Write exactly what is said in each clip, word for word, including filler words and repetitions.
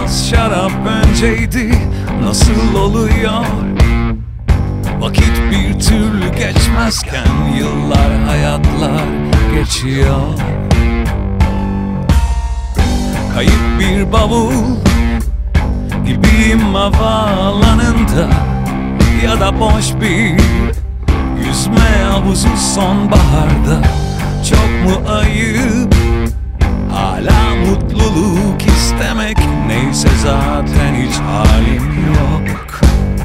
biraz şarap önceydi. Nasıl oluyor? Vakit bir türlü geçmezken yıllar, hayatlar geçiyor. Kayıp bir bavul gibiyim havaalanında, ya da boş bir yüzme havuzu sonbaharda. Çok mu ayıp hala mutluluk istemek? Neyse zaten hiç halim yok.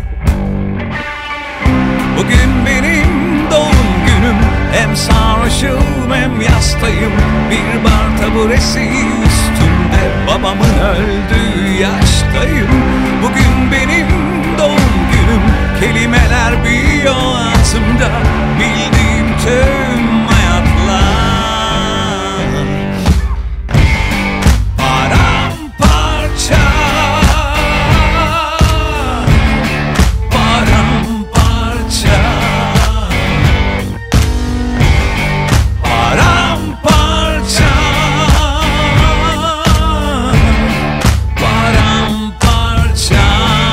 Bugün benim doğum günüm. Hem sarhoşum hem yastayım. Bir bar taburesi üstünde, babamın öldüğü yaştayım. Bugün benim doğum günüm. Kelimeler büyüyor ağzımda, bildiğim tüm hayatlar paramparça, paramparça, paramparça, paramparça.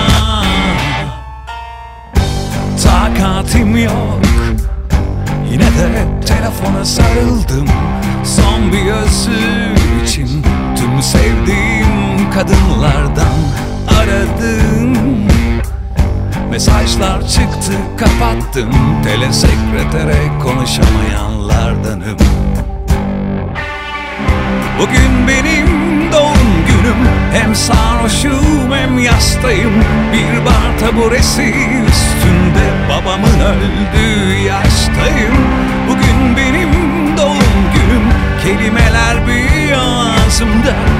Takatim yok, yine de telefona sarıldım. Son bir özür için tüm sevdiğim kadınlardan aradım. Mesajlar çıktı, kapattım. Telesekretere konuşamayanlardanım. Bugün benim doğum günüm. Hem sarhoşum hem yastayım. Bir bar taburesi üstünde, babamın öldüğü yaştayım. Bugün benim doğum günüm. Kelimeler büyüyor ağzımda,